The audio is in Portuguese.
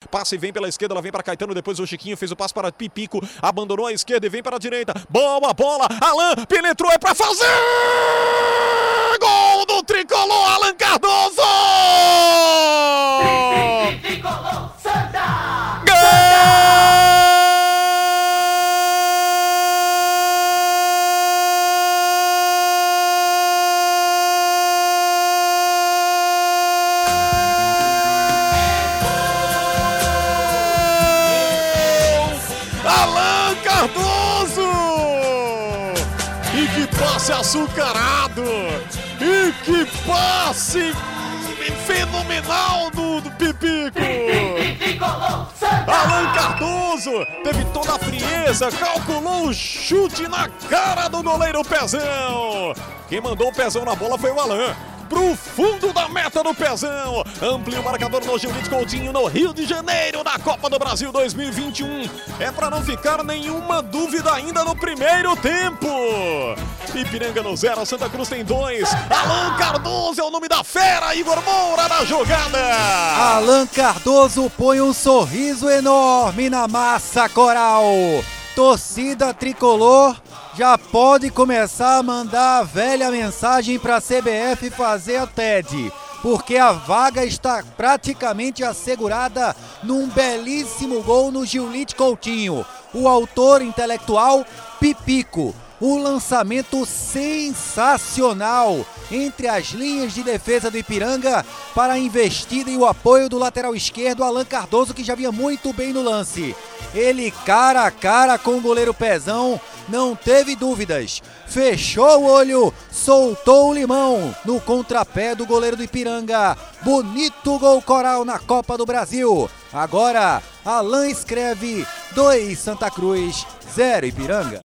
passa e vem pela esquerda, ela vem para Caetano, depois o Chiquinho fez o passe para Pipico, abandonou a esquerda e vem para a direita. Boa bola, Alan penetrou, é para fazer! Gol do Tricolor, Alan Cardoso! Tricolor, Santa! Alan Cardoso! E que passe açucarado! E que passe fenomenal do Pipico! Alan Cardoso teve toda a frieza, calculou o chute na cara do goleiro Pezão. Quem mandou o Pezão na bola foi o Alan. Pro fundo da meta do Pezão, amplia o marcador no Gilite Coutinho no Rio de Janeiro da Copa do Brasil 2021. É para não ficar nenhuma dúvida ainda no primeiro tempo. Ipiranga no 0, Santa Cruz tem 2. Alan Cardoso é o nome da fera, Igor Moura na jogada. Alan Cardoso põe um sorriso enorme na massa coral. Torcida tricolor já pode começar a mandar a velha mensagem para a CBF fazer a TED, porque a vaga está praticamente assegurada num belíssimo gol no Gilite Coutinho. O autor intelectual, Pipico. Um lançamento sensacional entre as linhas de defesa do Ipiranga para a investida e o apoio do lateral esquerdo, Alan Cardoso, que já vinha muito bem no lance. Ele cara a cara com o goleiro Pezão, não teve dúvidas. Fechou o olho, soltou o limão no contrapé do goleiro do Ipiranga. Bonito gol coral na Copa do Brasil. Agora, Alan escreve 2 Santa Cruz, 0 Ipiranga.